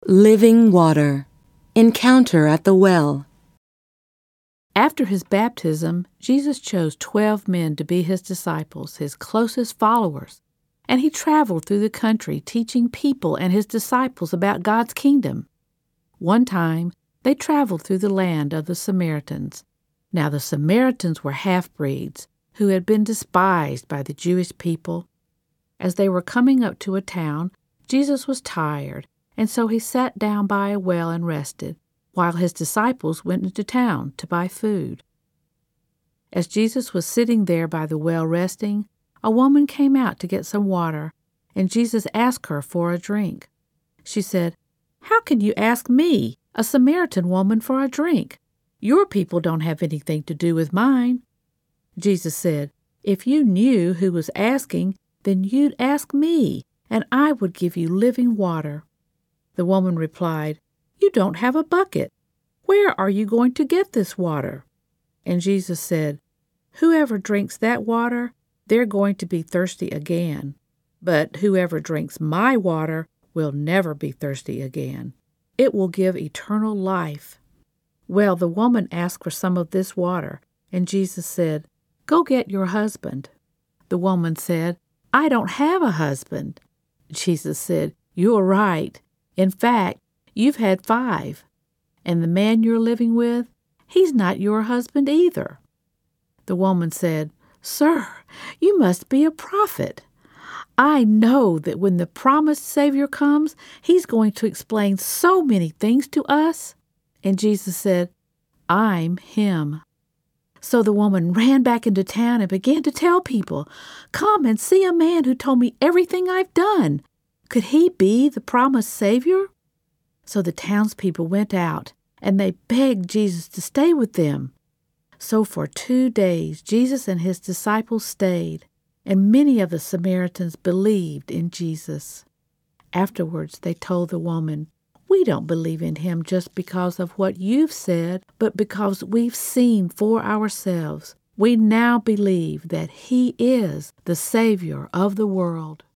Living water. Encounter at the well. After his baptism, Jesus chose 12 men to be his disciples, his closest followers, and he traveled through the country teaching people and his disciples about God's kingdom. One time, they traveled through the land of the Samaritans. Now the Samaritans were half-breeds who had been despised by the Jewish people. As they were coming up to a town, Jesus was tired, and so he sat down by a well and rested, while his disciples went into town to buy food. As Jesus was sitting there by the well resting, a woman came out to get some water, and Jesus asked her for a drink. She said, "How can you ask me, a Samaritan woman, for a drink? Your people don't have anything to do with mine." Jesus said, "If you knew who was asking, then you'd ask me, and I would give you living water." The woman replied, "You don't have a bucket. Where are you going to get this water?" And Jesus said, "Whoever drinks that water, they're going to be thirsty again. But whoever drinks my water will never be thirsty again. It will give eternal life." Well, the woman asked for some of this water, and Jesus said, "Go get your husband." The woman said, "I don't have a husband." Jesus said, "You're right. In fact, you've had 5, and the man you're living with, he's not your husband either." The woman said, "Sir, you must be a prophet. I know that when the promised Savior comes, he's going to explain so many things to us." And Jesus said, "I'm him." So the woman ran back into town and began to tell people, "Come and see a man who told me everything I've done. Could he be the promised Savior?" So the townspeople went out, and they begged Jesus to stay with them. So for 2 days Jesus and his disciples stayed, and many of the Samaritans believed in Jesus. Afterwards they told the woman, "We don't believe in him just because of what you've said, but because we've seen for ourselves. We now believe that he is the Savior of the world."